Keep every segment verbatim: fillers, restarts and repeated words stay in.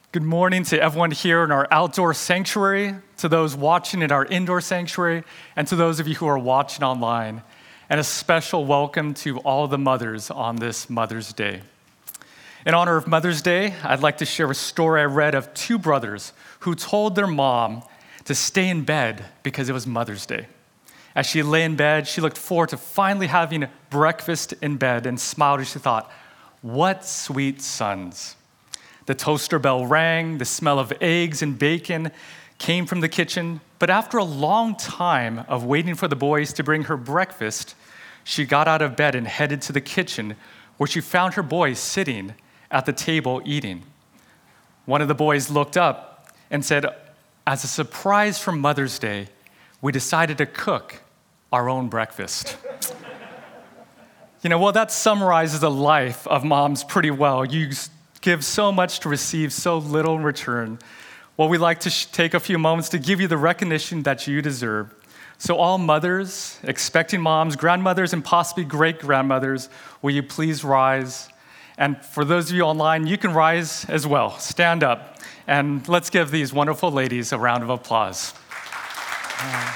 Good morning to everyone here in our outdoor sanctuary, to those watching in our indoor sanctuary, and to those of you who are watching online. And a special welcome to all the mothers on this Mother's Day. In honor of Mother's Day, I'd like to share a story I read of two brothers who told their mom to stay in bed because it was Mother's Day. As she lay in bed, she looked forward to finally having breakfast in bed and smiled as she thought, "What sweet sons." The toaster bell rang, the smell of eggs and bacon came from the kitchen, but after a long time of waiting for the boys to bring her breakfast, she got out of bed and headed to the kitchen where she found her boys sitting at the table eating. One of the boys looked up and said, "As a surprise for Mother's Day, we decided to cook our own breakfast." You know, well, that summarizes the life of moms pretty well. You give so much to receive so little in return. Well, we'd like to sh- take a few moments to give you the recognition that you deserve. So all mothers, expecting moms, grandmothers, and possibly great-grandmothers, will you please rise? And for those of you online, you can rise as well. Stand up. And let's give these wonderful ladies a round of applause. Uh,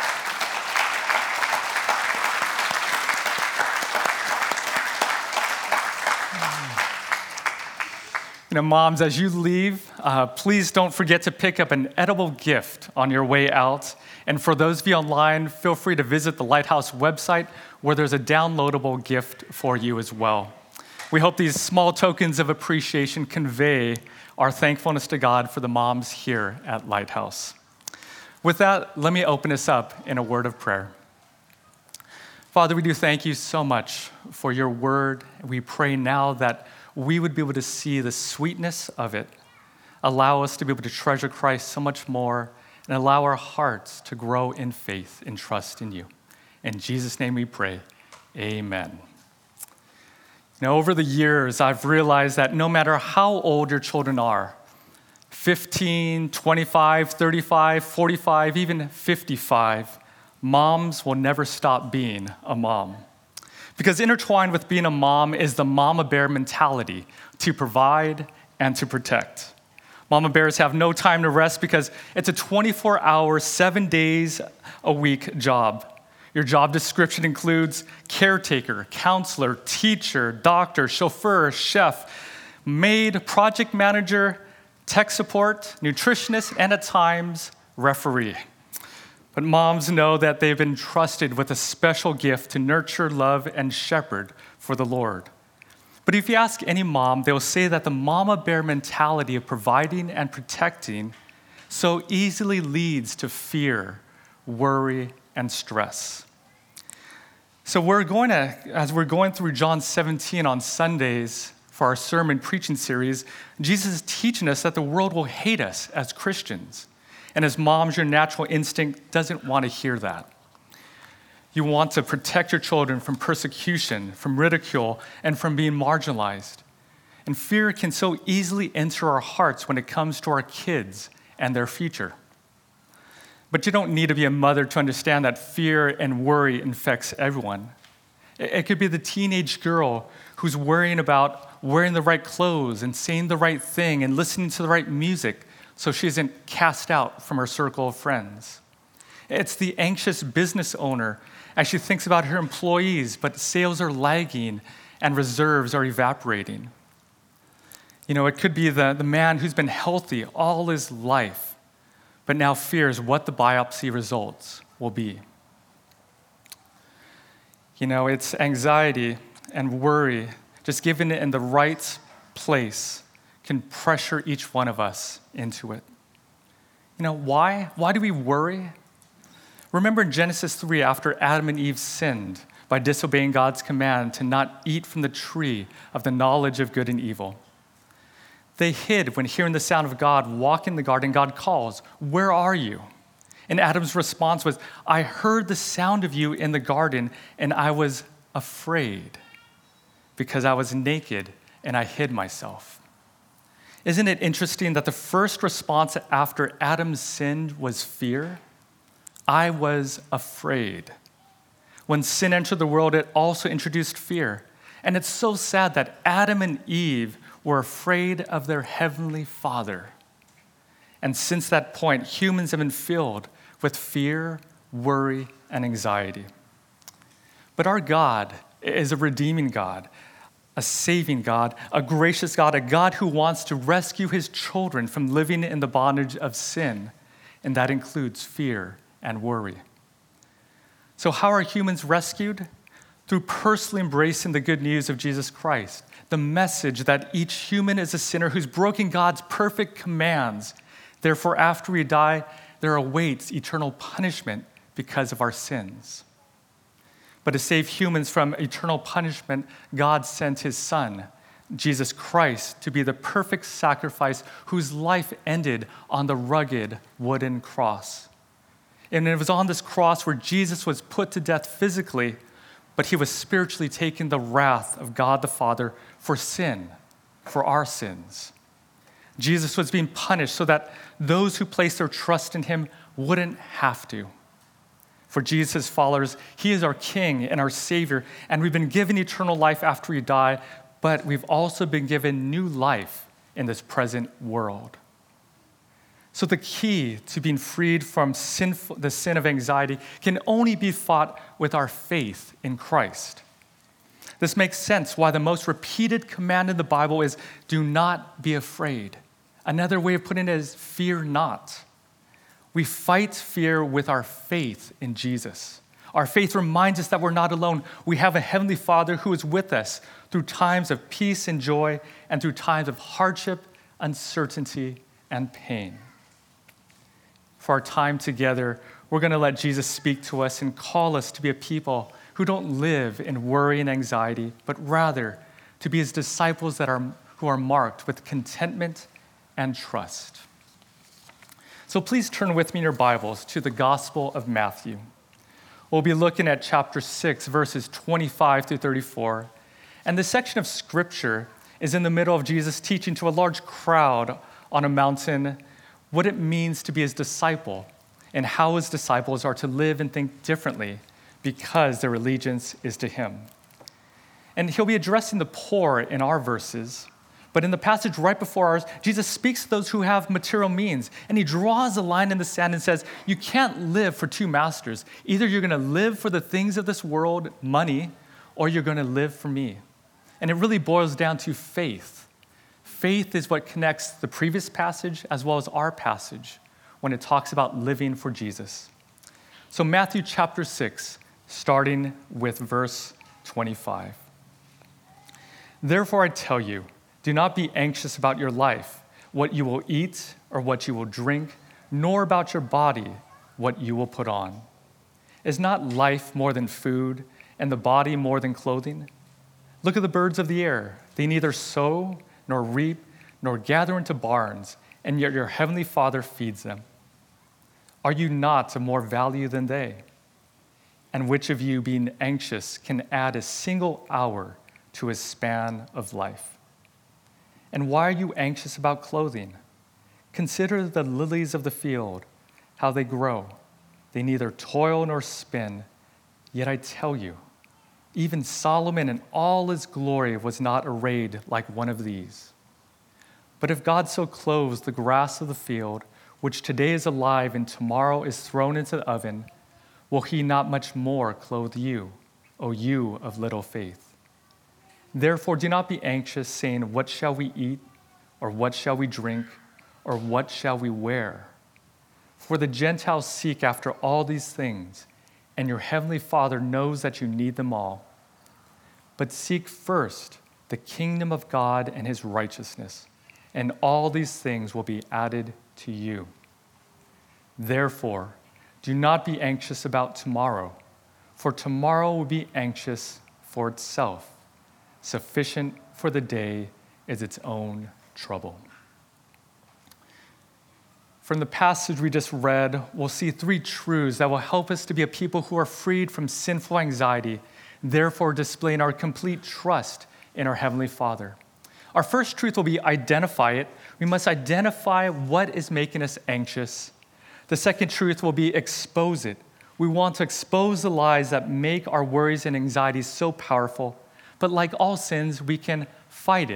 You know, moms, as you leave, uh, please don't forget to pick up an edible gift on your way out. And for those of you online, feel free to visit the Lighthouse website where there's a downloadable gift for you as well. We hope these small tokens of appreciation convey our thankfulness to God for the moms here at Lighthouse. With that, let me open us up in a word of prayer. Father, we do thank you so much for your word. We pray now that we would be able to see the sweetness of it, allow us to be able to treasure Christ so much more, and allow our hearts to grow in faith and trust in you. In Jesus' name we pray, amen. Now, over the years, I've realized that no matter how old your children are, fifteen, twenty-five, thirty-five, forty-five, even fifty-five, moms will never stop being a mom. Because intertwined with being a mom is the mama bear mentality to provide and to protect. Mama bears have no time to rest because it's a twenty-four hour, seven days a week job. Your job description includes caretaker, counselor, teacher, doctor, chauffeur, chef, maid, project manager, tech support, nutritionist, and at times, referee. But moms know that they've been trusted with a special gift to nurture, love, and shepherd for the Lord. But if you ask any mom, they'll say that the mama bear mentality of providing and protecting so easily leads to fear, worry, and stress. So we're going to, as we're going through John seventeen on Sundays for our sermon preaching series, Jesus is teaching us that the world will hate us as Christians. And as moms, your natural instinct doesn't want to hear that. You want to protect your children from persecution, from ridicule, and from being marginalized. And fear can so easily enter our hearts when it comes to our kids and their future. But you don't need to be a mother to understand that fear and worry infects everyone. It could be the teenage girl who's worrying about wearing the right clothes and saying the right thing and listening to the right music, so she isn't cast out from her circle of friends. It's the anxious business owner as she thinks about her employees, but sales are lagging and reserves are evaporating. You know, it could be the, the man who's been healthy all his life, but now fears what the biopsy results will be. You know, it's anxiety and worry, just given it in the right place, can pressure each one of us into it. You know, why? Why do we worry? Remember in Genesis three, after Adam and Eve sinned by disobeying God's command to not eat from the tree of the knowledge of good and evil. They hid when hearing the sound of God walk in the garden. God calls, "Where are you?" And Adam's response was, "I heard the sound of you in the garden and I was afraid because I was naked and I hid myself." Isn't it interesting that the first response after Adam sinned was fear? I was afraid. When sin entered the world, it also introduced fear. And it's so sad that Adam and Eve were afraid of their heavenly Father. And since that point, humans have been filled with fear, worry, and anxiety. But our God is a redeeming God, a saving God, a gracious God, a God who wants to rescue his children from living in the bondage of sin, and that includes fear and worry. So how are humans rescued? Through personally embracing the good news of Jesus Christ, the message that each human is a sinner who's broken God's perfect commands. Therefore, after we die, there awaits eternal punishment because of our sins. But to save humans from eternal punishment, God sent his Son, Jesus Christ, to be the perfect sacrifice whose life ended on the rugged wooden cross. And it was on this cross where Jesus was put to death physically, but he was spiritually taking the wrath of God the Father for sin, for our sins. Jesus was being punished so that those who place their trust in him wouldn't have to. For Jesus' followers, he is our King and our Savior, and we've been given eternal life after we die, but we've also been given new life in this present world. So the key to being freed from sinful, the sin of anxiety can only be fought with our faith in Christ. This makes sense why the most repeated command in the Bible is, do not be afraid. Another way of putting it is, fear not. We fight fear with our faith in Jesus. Our faith reminds us that we're not alone. We have a Heavenly Father who is with us through times of peace and joy and through times of hardship, uncertainty, and pain. For our time together, we're going to let Jesus speak to us and call us to be a people who don't live in worry and anxiety, but rather to be his disciples that are, who are marked with contentment and trust. So please turn with me in your Bibles to the Gospel of Matthew. We'll be looking at chapter six, verses twenty-five through thirty-four. And this section of scripture is in the middle of Jesus teaching to a large crowd on a mountain what it means to be his disciple and how his disciples are to live and think differently because their allegiance is to him. And he'll be addressing the poor in our verses. But in the passage right before ours, Jesus speaks to those who have material means, and he draws a line in the sand and says, you can't live for two masters. Either you're going to live for the things of this world, money, or you're going to live for me. And it really boils down to faith. Faith is what connects the previous passage as well as our passage when it talks about living for Jesus. So Matthew chapter six, starting with verse twenty-five. Therefore I tell you, do not be anxious about your life, what you will eat or what you will drink, nor about your body, what you will put on. Is not life more than food, and the body more than clothing? Look at the birds of the air. They neither sow, nor reap, nor gather into barns, and yet your heavenly Father feeds them. Are you not of more value than they? And which of you, being anxious, can add a single hour to his span of life? And why are you anxious about clothing? Consider the lilies of the field, how they grow. They neither toil nor spin. Yet I tell you, even Solomon in all his glory was not arrayed like one of these. But if God so clothes the grass of the field, which today is alive and tomorrow is thrown into the oven, will he not much more clothe you, O you of little faith? Therefore do not be anxious, saying, what shall we eat, or what shall we drink, or what shall we wear? For the Gentiles seek after all these things, and your heavenly Father knows that you need them all. But seek first the kingdom of God and his righteousness, and all these things will be added to you. Therefore, do not be anxious about tomorrow, for tomorrow will be anxious for itself. Sufficient for the day is its own trouble. From the passage we just read, we'll see three truths that will help us to be a people who are freed from sinful anxiety, therefore displaying our complete trust in our Heavenly Father. Our first truth will be identify it. We must identify what is making us anxious. The second truth will be expose it. We want to expose the lies that make our worries and anxieties so powerful. But like all sins, we can fight it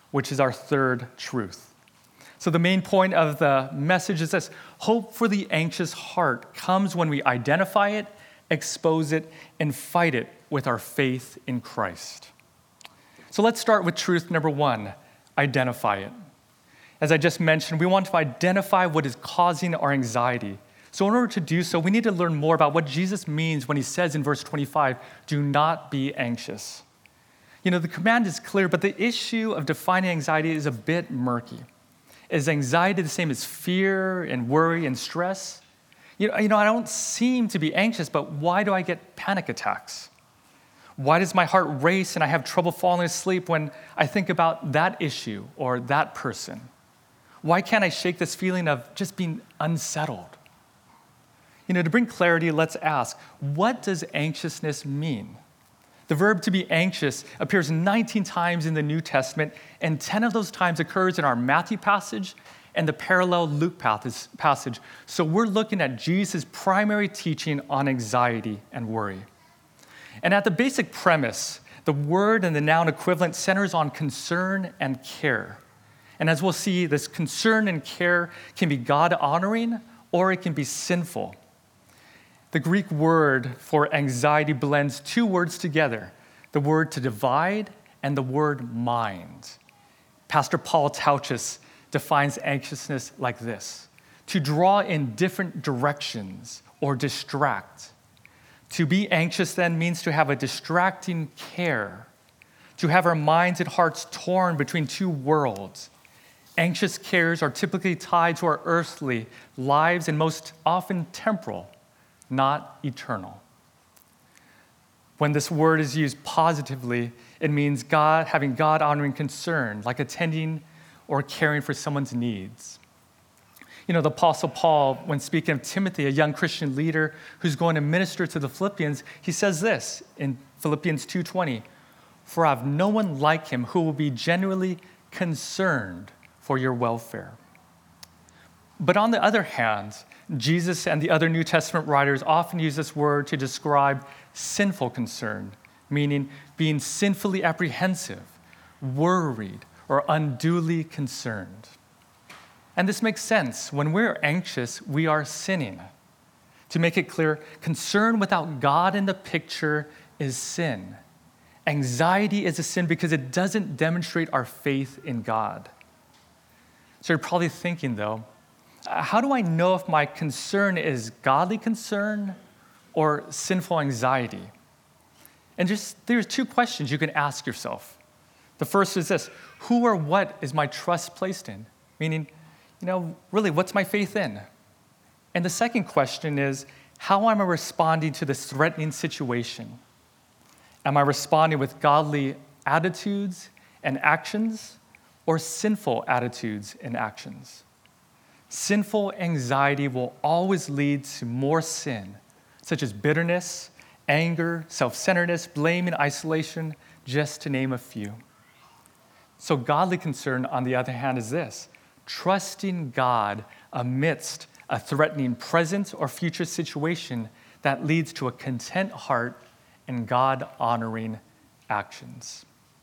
which is our third truth. So the main point of the message is this: hope for the anxious heart comes when we identify it, expose it, and fight it with our faith in Christ. So let's start with truth number one: identify it. As I just mentioned, we want to identify what is causing our anxiety. So in order to do so, we need to learn more about what Jesus means when he says in verse twenty-five, do not be anxious. You know, the command is clear, but the issue of defining anxiety is a bit murky. Is anxiety the same as fear and worry and stress? You know, you know, I don't seem to be anxious, but why do I get panic attacks? Why does my heart race and I have trouble falling asleep when I think about that issue or that person? Why can't I shake this feeling of just being unsettled? You know, to bring clarity, let's ask, what does anxiousness mean? The verb to be anxious appears nineteen times in the New Testament, and ten of those times occurs in our Matthew passage and the parallel Luke passage. So we're looking at Jesus' primary teaching on anxiety and worry. And at the basic premise, the word and the noun equivalent centers on concern and care. And as we'll see, this concern and care can be God-honoring or it can be sinful. The Greek word for anxiety blends two words together, the word to divide and the word mind. Pastor Paul Tauchus defines anxiousness like this: to draw in different directions or distract. To be anxious then means to have a distracting care, to have our minds and hearts torn between two worlds. Anxious cares are typically tied to our earthly lives and most often temporal, not eternal. When this word is used positively, it means God having God-honoring concern, like attending or caring for someone's needs. You know, the Apostle Paul, when speaking of Timothy, a young Christian leader who's going to minister to the Philippians, he says this in Philippians two twenty, "For I have no one like him who will be genuinely concerned for your welfare." But on the other hand, Jesus and the other New Testament writers often use this word to describe sinful concern, meaning being sinfully apprehensive, worried, or unduly concerned. And this makes sense. When we're anxious, we are sinning. To make it clear, concern without God in the picture is sin. Anxiety is a sin because it doesn't demonstrate our faith in God. So you're probably thinking, though, how do I know if my concern is godly concern or sinful anxiety? And just there's two questions you can ask yourself. The first is this: who or what is my trust placed in? Meaning, you know, really, what's my faith in? And the second question is, how am I responding to this threatening situation? Am I responding with godly attitudes and actions or sinful attitudes and actions? Sinful anxiety will always lead to more sin, such as bitterness, anger, self-centeredness, blame, and isolation, just to name a few. So godly concern, on the other hand, is this: trusting God amidst a threatening present or future situation that leads to a content heart and God-honoring actions.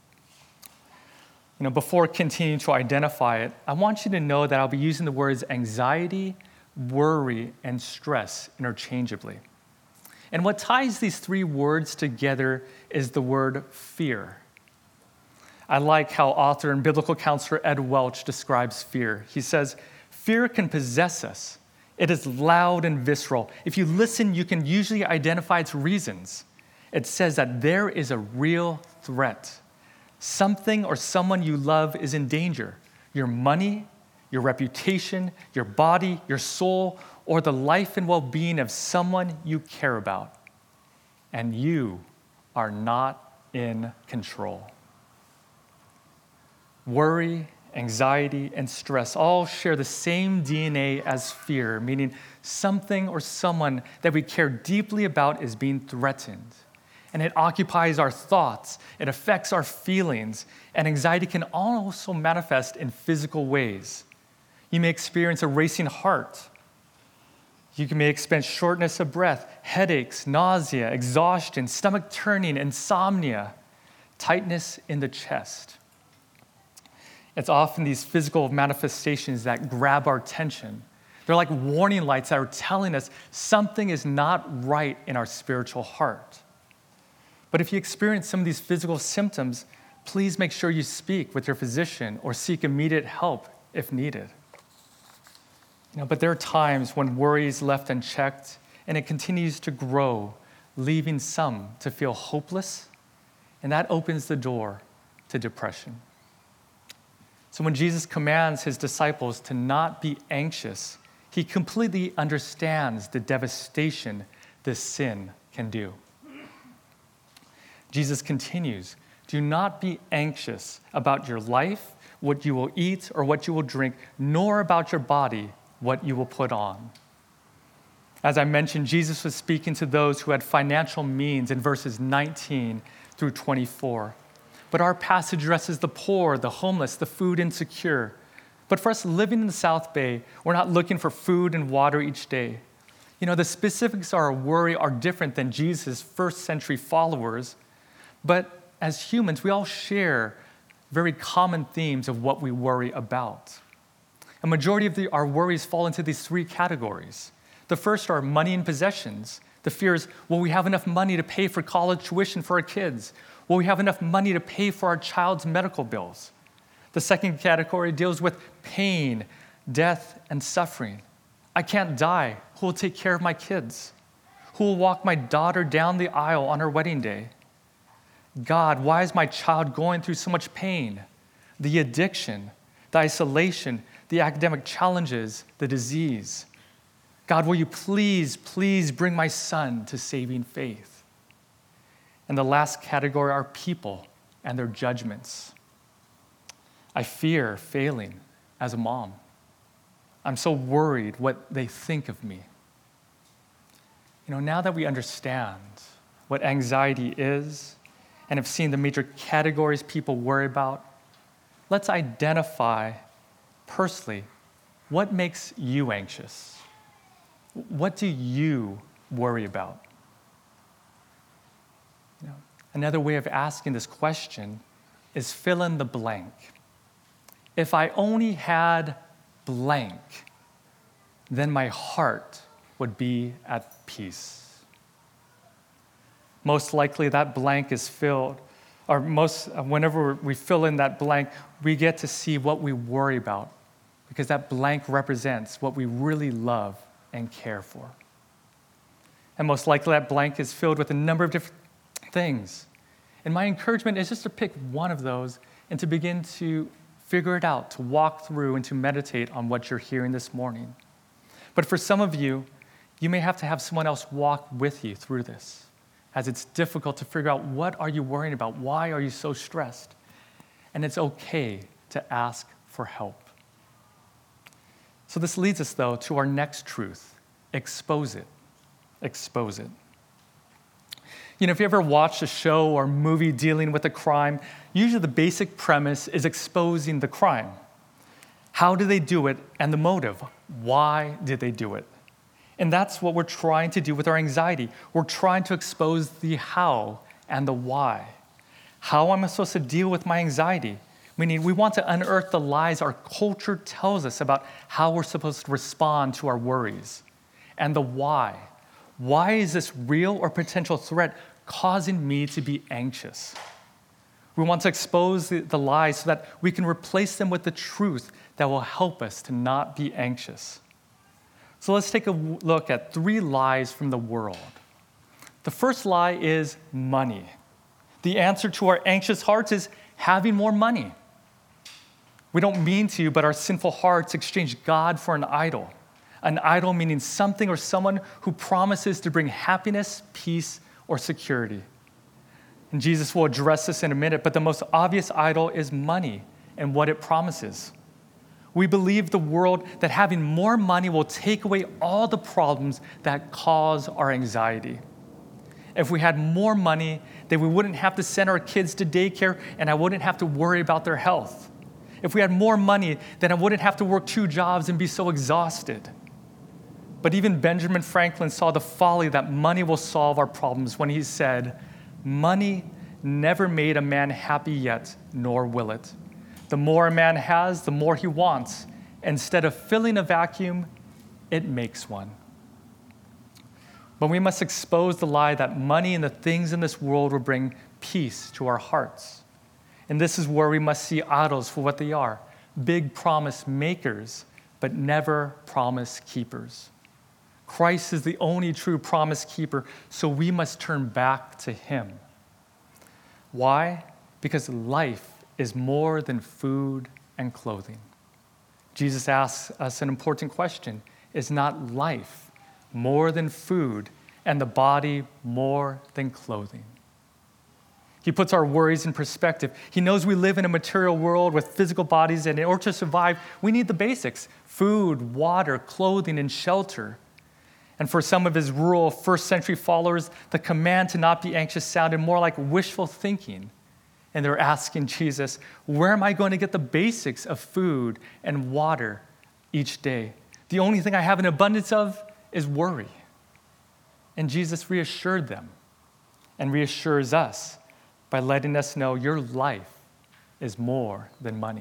You know, before continuing to identify it, I want you to know that I'll be using the words anxiety, worry, and stress interchangeably. And what ties these three words together is the word fear. I like how author and biblical counselor Ed Welch describes fear. He says, "Fear can possess us. It is loud and visceral. If you listen, you can usually identify its reasons. It says that there is a real threat. Something or someone you love is in danger. Your money, your reputation, your body, your soul, or the life and well-being of someone you care about. And you are not in control." Worry, anxiety, and stress all share the same D N A as fear, meaning something or someone that we care deeply about is being threatened. And it occupies our thoughts, it affects our feelings, and anxiety can also manifest in physical ways. You may experience a racing heart. You may experience shortness of breath, headaches, nausea, exhaustion, stomach turning, insomnia, tightness in the chest. It's often these physical manifestations that grab our attention. They're like warning lights that are telling us something is not right in our spiritual heart. But if you experience some of these physical symptoms, please make sure you speak with your physician or seek immediate help if needed. You know, but there are times when worry is left unchecked and it continues to grow, leaving some to feel hopeless, and that opens the door to depression. So when Jesus commands his disciples to not be anxious, he completely understands the devastation this sin can do. Jesus continues, "Do not be anxious about your life, what you will eat or what you will drink, nor about your body, what you will put on." As I mentioned, Jesus was speaking to those who had financial means in verses nineteen through twenty-four. But our passage addresses the poor, the homeless, the food insecure. But for us living in the South Bay, we're not looking for food and water each day. You know, the specifics of our worry are different than Jesus' first century followers. But as humans, we all share very common themes of what we worry about. A majority of the, our worries fall into these three categories. The first are money and possessions. The fear is, will we have enough money to pay for college tuition for our kids? Will we have enough money to pay for our child's medical bills? The second category deals with pain, death, and suffering. I can't die. Who will take care of my kids? Who will walk my daughter down the aisle on her wedding day? God, why is my child going through so much pain? The addiction, the isolation, the academic challenges, the disease. God, will you please, please bring my son to saving faith? And the last category are people and their judgments. I fear failing as a mom. I'm so worried what they think of me. You know, now that we understand what anxiety is and have seen the major categories people worry about, let's identify personally what makes you anxious. What do you worry about? You know, another way of asking this question is fill in the blank. If I only had blank, then my heart would be at peace. Most likely that blank is filled, or most, whenever we fill in that blank, we get to see what we worry about, because that blank represents what we really love and care for. And most likely that blank is filled with a number of different things. And my encouragement is just to pick one of those and to begin to figure it out, to walk through and to meditate on what you're hearing this morning. But for some of you, you may have to have someone else walk with you through this, as it's difficult to figure out what are you worrying about? Why are you so stressed? And it's okay to ask for help. So this leads us, though, to our next truth. Expose it. Expose it. You know, if you ever watched a show or movie dealing with a crime, usually the basic premise is exposing the crime. How did they do it and the motive? Why did they do it? And that's what we're trying to do with our anxiety. We're trying to expose the how and the why. How am I supposed to deal with my anxiety? Meaning we want to unearth the lies our culture tells us about how we're supposed to respond to our worries. And the why. Why is this real or potential threat causing me to be anxious? We want to expose the, the lies so that we can replace them with the truth that will help us to not be anxious. So let's take a look at three lies from the world. The first lie is money. The answer to our anxious hearts is having more money. We don't mean to, but our sinful hearts exchange God for an idol. An idol meaning something or someone who promises to bring happiness, peace, or security. And Jesus will address this in a minute, but the most obvious idol is money and what it promises. We believe the world that having more money will take away all the problems that cause our anxiety. If we had more money, then we wouldn't have to send our kids to daycare and I wouldn't have to worry about their health. If we had more money, then I wouldn't have to work two jobs and be so exhausted. But even Benjamin Franklin saw the folly that money will solve our problems when he said, "Money never made a man happy yet, nor will it. The more a man has, the more he wants. Instead of filling a vacuum, it makes one. But we must expose the lie that money and the things in this world will bring peace to our hearts. And this is where we must see idols for what they are, big promise makers, but never promise keepers. Christ is the only true promise keeper, so we must turn back to him. Why? Because life is more than food and clothing. Jesus asks us an important question. Is not life more than food and the body more than clothing? He puts our worries in perspective. He knows we live in a material world with physical bodies, and in order to survive, we need the basics: food, water, clothing, and shelter. And for some of his rural first century followers, the command to not be anxious sounded more like wishful thinking. And they're asking Jesus, where am I going to get the basics of food and water each day? The only thing I have an abundance of is worry. And Jesus reassured them and reassures us by letting us know your life is more than money.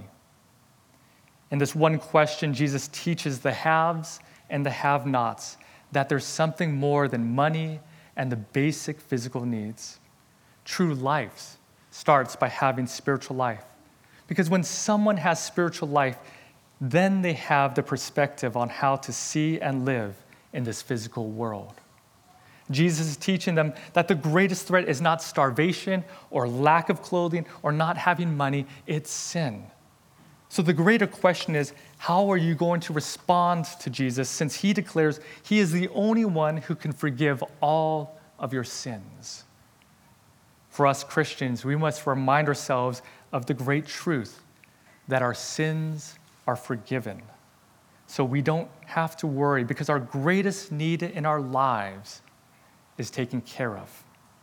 In this one question, Jesus teaches the haves and the have-nots that there's something more than money and the basic physical needs. True life starts by having spiritual life. Because when someone has spiritual life, then they have the perspective on how to see and live in this physical world. Jesus is teaching them that the greatest threat is not starvation or lack of clothing or not having money, it's sin. So the greater question is, how are you going to respond to Jesus, since he declares he is the only one who can forgive all of your sins? For us Christians, we must remind ourselves of the great truth that our sins are forgiven. So we don't have to worry, because our greatest need in our lives is taken care of.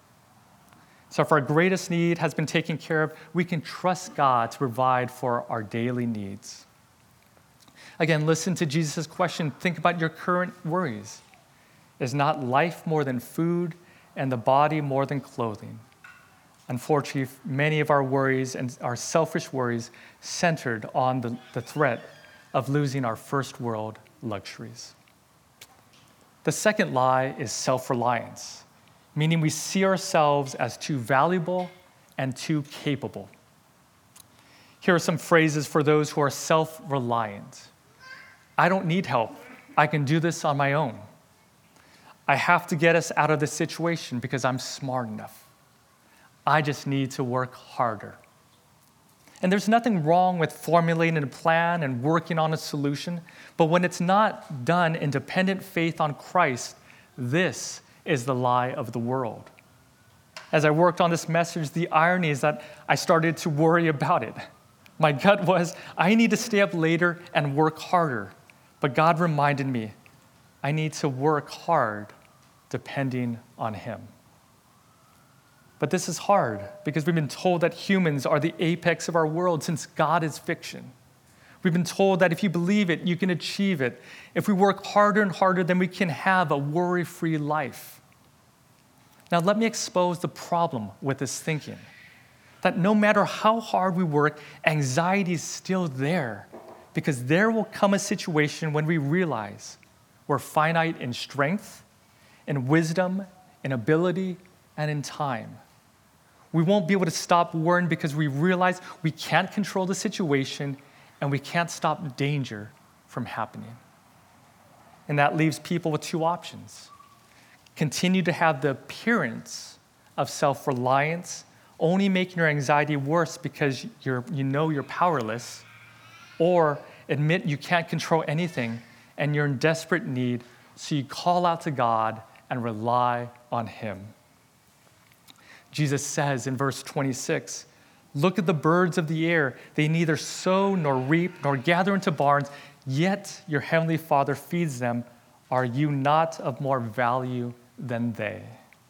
So if our greatest need has been taken care of, we can trust God to provide for our daily needs. Again, listen to Jesus' question. Think about your current worries. Is not life more than food and the body more than clothing? Unfortunately, many of our worries and our selfish worries centered on the, the threat of losing our first world luxuries. The second lie is self-reliance, meaning we see ourselves as too valuable and too capable. Here are some phrases for those who are self-reliant. I don't need help. I can do this on my own. I have to get us out of this situation because I'm smart enough. I just need to work harder. And there's nothing wrong with formulating a plan and working on a solution, but when it's not done in dependent faith on Christ, this is the lie of the world. As I worked on this message, the irony is that I started to worry about it. My gut was, I need to stay up later and work harder. But God reminded me, I need to work hard depending on him. But this is hard because we've been told that humans are the apex of our world, since God is fiction. We've been told that if you believe it, you can achieve it. If we work harder and harder, then we can have a worry-free life. Now, let me expose the problem with this thinking, that no matter how hard we work, anxiety is still there, because there will come a situation when we realize we're finite in strength, in wisdom, in ability, and in time. We won't be able to stop worrying because we realize we can't control the situation and we can't stop danger from happening. And that leaves people with two options. Continue to have the appearance of self-reliance, only making your anxiety worse because you're, you know you're powerless, or admit you can't control anything and you're in desperate need, so you call out to God and rely on him. Jesus says in verse twenty-six, look at the birds of the air. They neither sow nor reap nor gather into barns, yet your heavenly Father feeds them. Are you not of more value than they?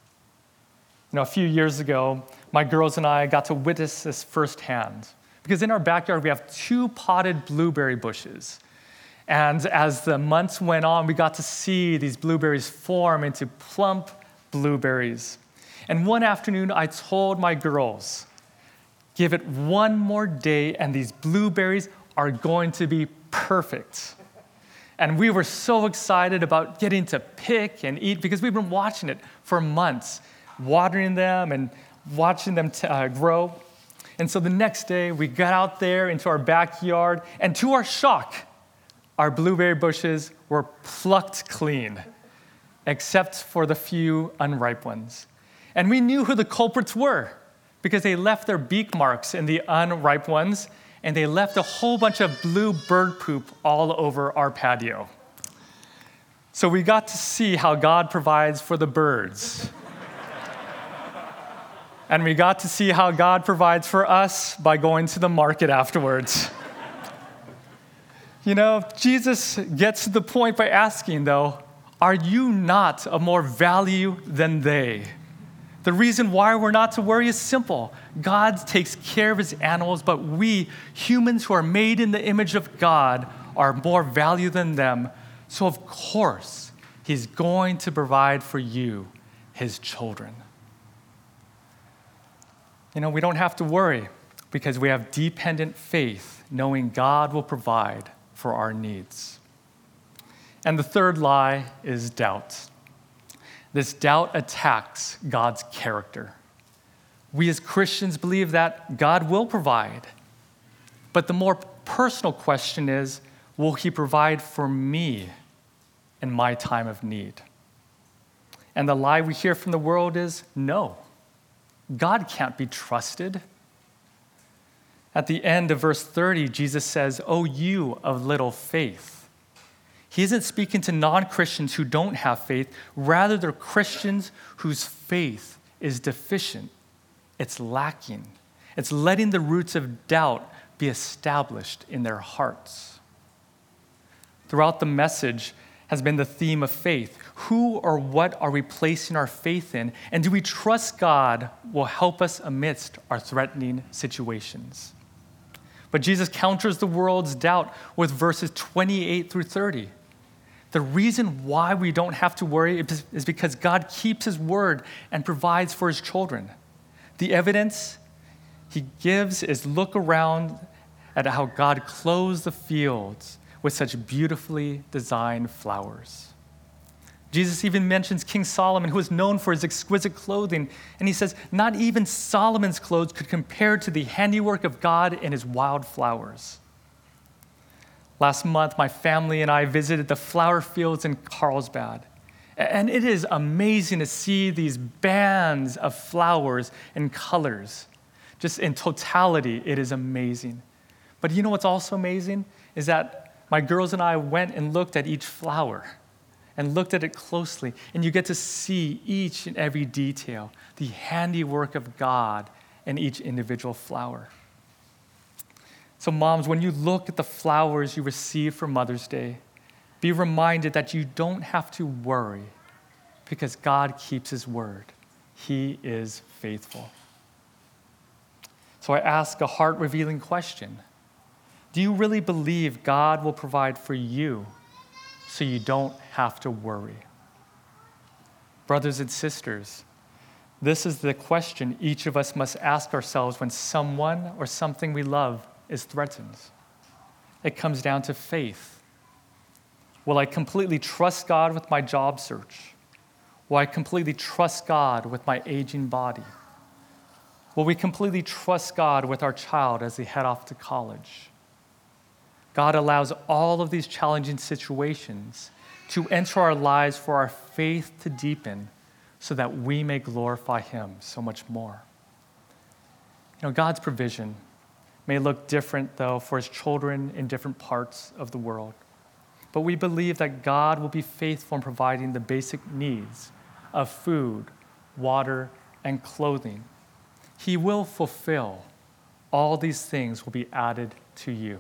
You know, a few years ago, my girls and I got to witness this firsthand, because in our backyard we have two potted blueberry bushes. And as the months went on, we got to see these blueberries form into plump blueberries. And one afternoon, I told my girls, Give it one more day, and these blueberries are going to be perfect. And we were so excited about getting to pick and eat because we've been watching it for months, watering them and watching them t- uh, grow. And so the next day, we got out there into our backyard, and to our shock, our blueberry bushes were plucked clean, except for the few unripe ones. And we knew who the culprits were because they left their beak marks in the unripe ones, and they left a whole bunch of blue bird poop all over our patio. So we got to see how God provides for the birds. And we got to see how God provides for us by going to the market afterwards. You know, Jesus gets to the point by asking, though, are you not of more value than they? The reason why we're not to worry is simple. God takes care of his animals, but we, humans who are made in the image of God, are more value than them. So of course, he's going to provide for you, his children. You know, we don't have to worry because we have dependent faith, knowing God will provide for our needs. And the third lie is doubt. This doubt attacks God's character. We as Christians believe that God will provide. But the more personal question is, will he provide for me in my time of need? And the lie we hear from the world is, no, God can't be trusted. At the end of verse thirty, Jesus says, "O you of little faith." He isn't speaking to non-Christians who don't have faith. Rather, they're Christians whose faith is deficient. It's lacking. It's letting the roots of doubt be established in their hearts. Throughout the message has been the theme of faith. Who or what are we placing our faith in? And do we trust God will help us amidst our threatening situations? But Jesus counters the world's doubt with verses twenty-eight through thirty. The reason why we don't have to worry is because God keeps his word and provides for his children. The evidence he gives is look around at how God clothes the fields with such beautifully designed flowers. Jesus even mentions King Solomon, who is known for his exquisite clothing, and he says, not even Solomon's clothes could compare to the handiwork of God and his wild flowers. Last month, my family and I visited the flower fields in Carlsbad. And it is amazing to see these bands of flowers and colors. Just in totality, it is amazing. But you know what's also amazing? Is that my girls and I went and looked at each flower and looked at it closely. And you get to see each and every detail, the handiwork of God in each individual flower. So moms, when you look at the flowers you receive for Mother's Day, be reminded that you don't have to worry because God keeps his word. He is faithful. So I ask a heart-revealing question. Do you really believe God will provide for you so you don't have to worry? Brothers and sisters, this is the question each of us must ask ourselves when someone or something we love is threatened. It comes down to faith. Will I completely trust God with my job search? Will I completely trust God with my aging body? Will we completely trust God with our child as they head off to college? God allows all of these challenging situations to enter our lives for our faith to deepen so that we may glorify him so much more. You know, God's provision may look different, though, for his children in different parts of the world. But we believe that God will be faithful in providing the basic needs of food, water, and clothing. He will fulfill. All these things will be added to you.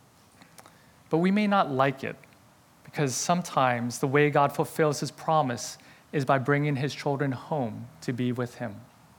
But we may not like it because sometimes the way God fulfills his promise is by bringing his children home to be with him.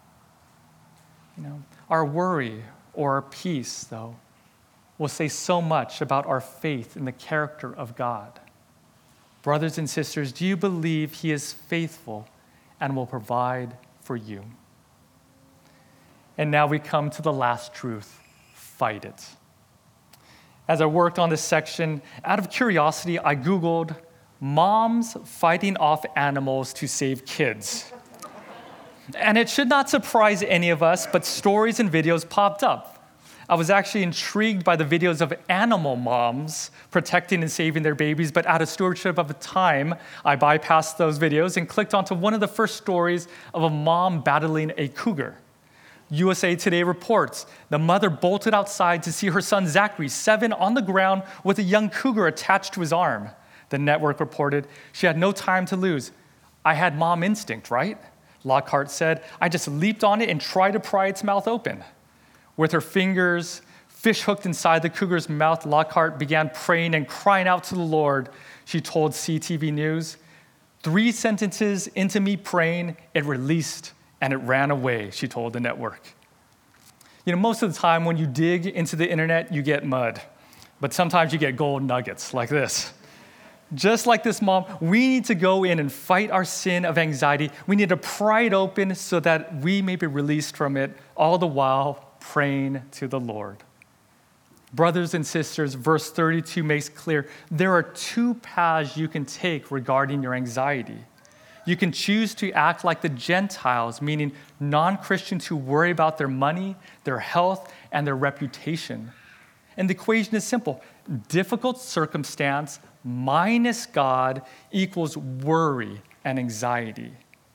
You know, our worry or our peace, though, will say so much about our faith in the character of God. Brothers and sisters, do you believe he is faithful and will provide for you? And now we come to the last truth: fight it. As I worked on this section, out of curiosity, I Googled moms fighting off animals to save kids. And it should not surprise any of us, but stories and videos popped up. I was actually intrigued by the videos of animal moms protecting and saving their babies, but out of stewardship of time, I bypassed those videos and clicked onto one of the first stories of a mom battling a cougar. U S A Today reports the mother bolted outside to see her son Zachary, seven, on the ground with a young cougar attached to his arm. The network reported she had no time to lose. "I had mom instinct, right?" Lockhart said, "I just leaped on it and tried to pry its mouth open." With her fingers fish hooked inside the cougar's mouth, Lockhart began praying and crying out to the Lord. She told C T V News, "Three sentences into me praying, it released and it ran away," she told the network. You know, most of the time when you dig into the internet, you get mud, but sometimes you get gold nuggets like this. Just like this mom, we need to go in and fight our sin of anxiety. We need to pry it open so that we may be released from it, all the while praying to the Lord. Brothers and sisters, verse thirty-two makes clear there are two paths you can take regarding your anxiety. You can choose to act like the Gentiles, meaning non-Christians who worry about their money, their health, and their reputation. And the equation is simple: difficult circumstance minus God equals worry and anxiety.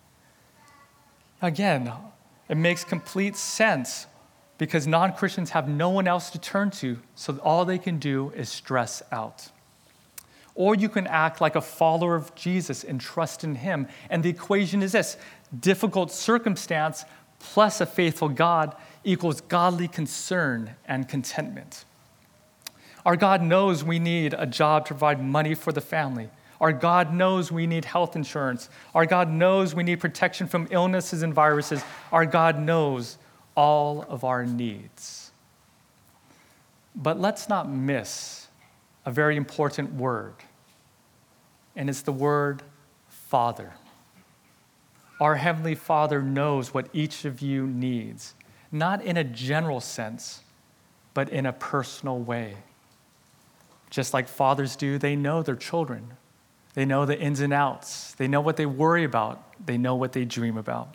Again, it makes complete sense because non-Christians have no one else to turn to, so all they can do is stress out. Or you can act like a follower of Jesus and trust in him. And the equation is this: difficult circumstance plus a faithful God equals godly concern and contentment. Our God knows we need a job to provide money for the family. Our God knows we need health insurance. Our God knows we need protection from illnesses and viruses. Our God knows all of our needs. But let's not miss a very important word, and it's the word Father. Our Heavenly Father knows what each of you needs, not in a general sense, but in a personal way. Just like fathers do, they know their children. They know the ins and outs. They know what they worry about. They know what they dream about.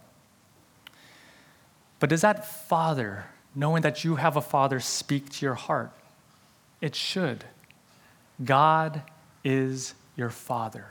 But does that Father, knowing that you have a Father, speak to your heart? It should. God is your Father.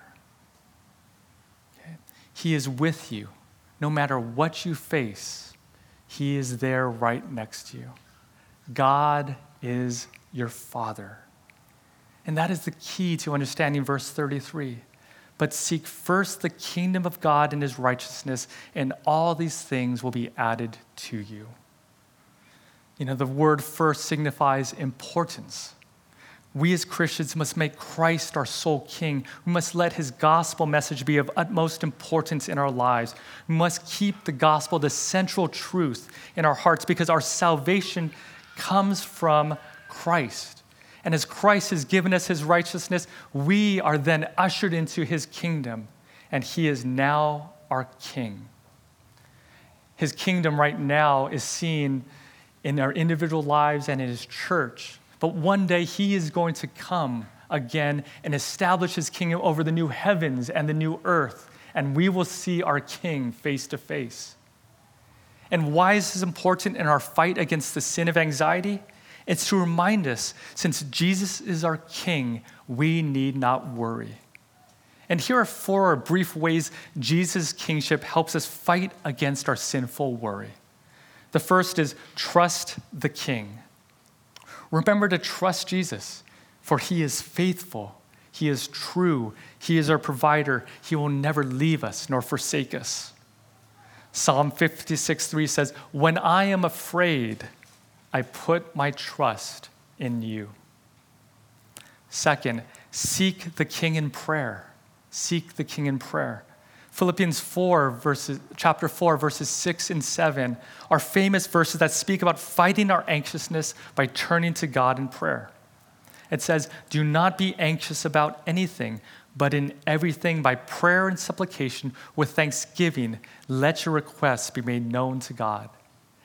Okay? He is with you. No matter what you face, he is there right next to you. God is your Father. And that is the key to understanding verse thirty-three. But seek first the kingdom of God and his righteousness, and all these things will be added to you. You know, the word first signifies importance. We as Christians must make Christ our sole king. We must let his gospel message be of utmost importance in our lives. We must keep the gospel the central truth in our hearts because our salvation comes from Christ. And as Christ has given us his righteousness, we are then ushered into his kingdom, and he is now our king. His kingdom right now is seen in our individual lives and in his church. But one day he is going to come again and establish his kingdom over the new heavens and the new earth, and we will see our king face to face. And why is this important in our fight against the sin of anxiety? It's to remind us, since Jesus is our king, we need not worry. And here are four brief ways Jesus' kingship helps us fight against our sinful worry. The first is trust the king. Remember to trust Jesus, for he is faithful, he is true, he is our provider, he will never leave us nor forsake us. Psalm fifty-six three says, "When I am afraid, I put my trust in you." Second, seek the king in prayer. Seek the king in prayer. Philippians four, verses, chapter four, verses six and seven are famous verses that speak about fighting our anxiousness by turning to God in prayer. It says, "Do not be anxious about anything, but in everything by prayer and supplication with thanksgiving, let your requests be made known to God.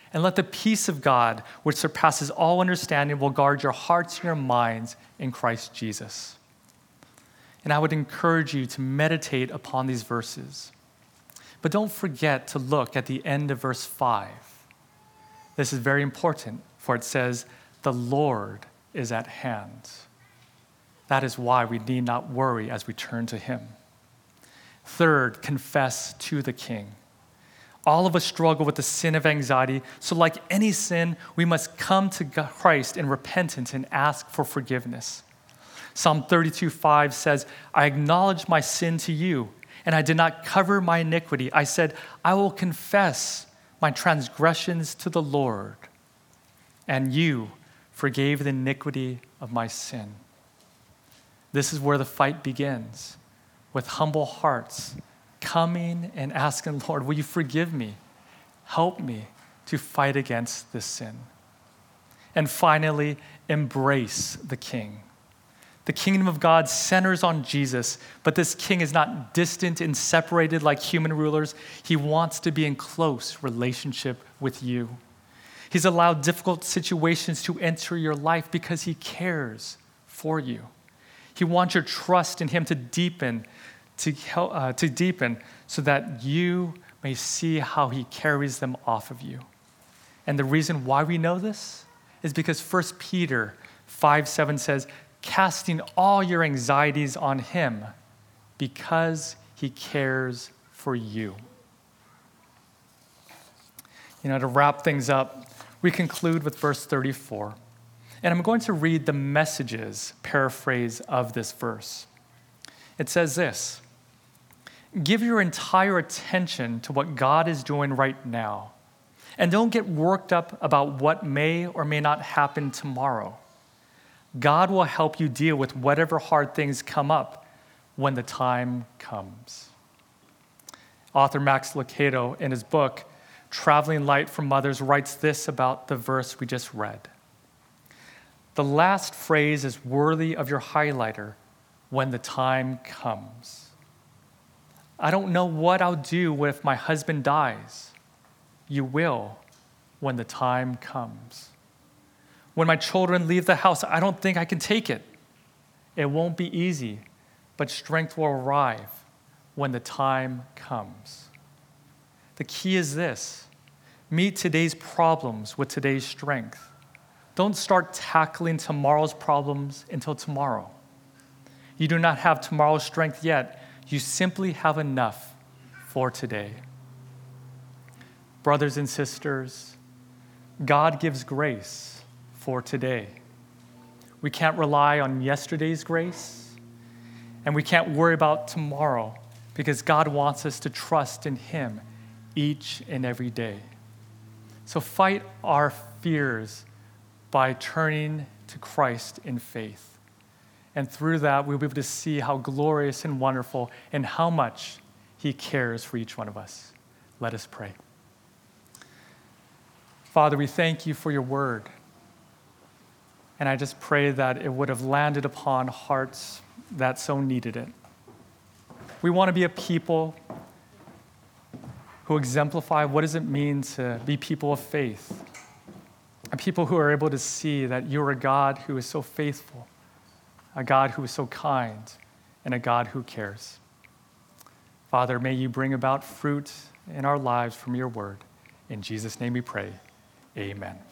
And let the peace of God, which surpasses all understanding, will guard your hearts and your minds in Christ Jesus. And I would encourage you to meditate upon these verses. But don't forget to look at the end of verse five. This is very important, for it says, "The Lord is at hand." That is why we need not worry as we turn to him. Third, confess to the King. All of us struggle with the sin of anxiety, so like any sin, we must come to Christ in repentance and ask for forgiveness. Psalm thirty-two five says, "I acknowledge my sin to you, and I did not cover my iniquity. I said, I will confess my transgressions to the Lord, and you forgave the iniquity of my sin." This is where the fight begins, with humble hearts coming and asking, "Lord, will you forgive me? Help me to fight against this sin." And finally, embrace the King. The kingdom of God centers on Jesus, but this King is not distant and separated like human rulers. He wants to be in close relationship with you. He's allowed difficult situations to enter your life because he cares for you. He wants your trust in him to deepen, to, help, uh, to deepen so that you may see how he carries them off of you. And the reason why we know this is because First Peter five seven says, "Casting all your anxieties on him because he cares for you." You know, to wrap things up, we conclude with verse thirty-four. And I'm going to read the Message's paraphrase of this verse. It says this: "Give your entire attention to what God is doing right now, and don't get worked up about what may or may not happen tomorrow. God will help you deal with whatever hard things come up when the time comes." Author Max Lucado, in his book, Traveling Light for Mothers, writes this about the verse we just read: "The last phrase is worthy of your highlighter, when the time comes. I don't know what I'll do if my husband dies. You will when the time comes. When my children leave the house, I don't think I can take it. It won't be easy, but strength will arrive when the time comes. The key is this: meet today's problems with today's strength. Don't start tackling tomorrow's problems until tomorrow. You do not have tomorrow's strength yet. You simply have enough for today." Brothers and sisters, God gives grace for today. We can't rely on yesterday's grace, and we can't worry about tomorrow, because God wants us to trust in him each and every day. So fight our fears by turning to Christ in faith. And through that, we'll be able to see how glorious and wonderful and how much he cares for each one of us. Let us pray. Father, we thank you for your word. And I just pray that it would have landed upon hearts that so needed it. We want to be a people who exemplify what does it mean to be people of faith. A people who are able to see that you're a God who is so faithful, a God who is so kind, and a God who cares. Father, may you bring about fruit in our lives from your word. In Jesus' name we pray, amen.